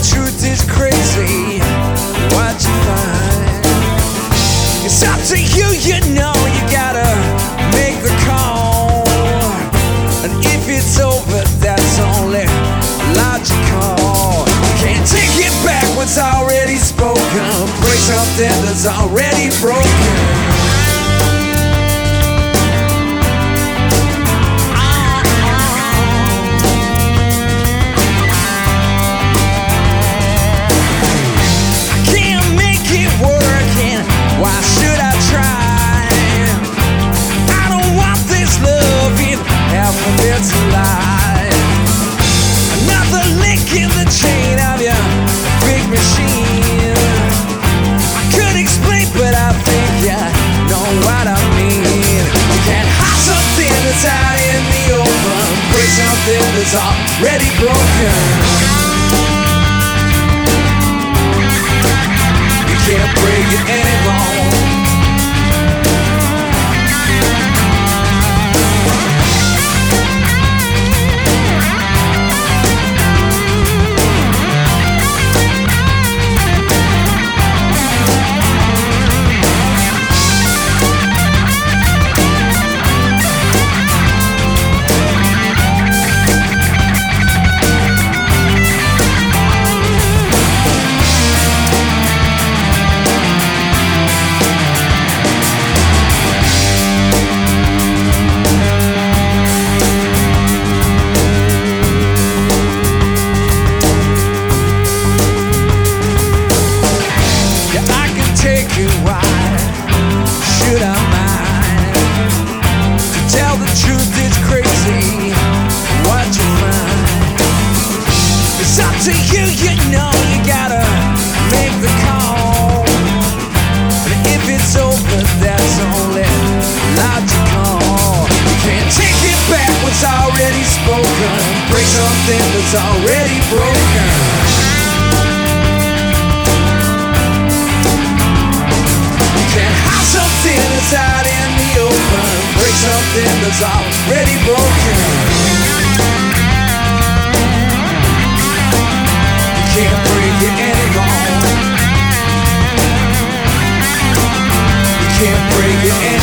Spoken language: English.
truth is crazy, what you find? It's up to you, you know, you gotta make the call. And if it's over, that's only logical. You can't take it back what's already spoken, break something that's already broken. Why should I try? I don't want this love in alphabets alive. Another link in the chain of your big machine. I could explain, but I think you know what I mean. You can't hide something that's out in the open, break something that's already broken. Can't break it anymore. Should I mind? To tell the truth, it's crazy what you find. It's up to you, you know, you gotta make the call. And if it's over, that's only logical. You can't take it back what's already spoken, break something that's already broken. Something that's out in the open, break something that's already broken. You can't break it anymore. You can't break it anymore.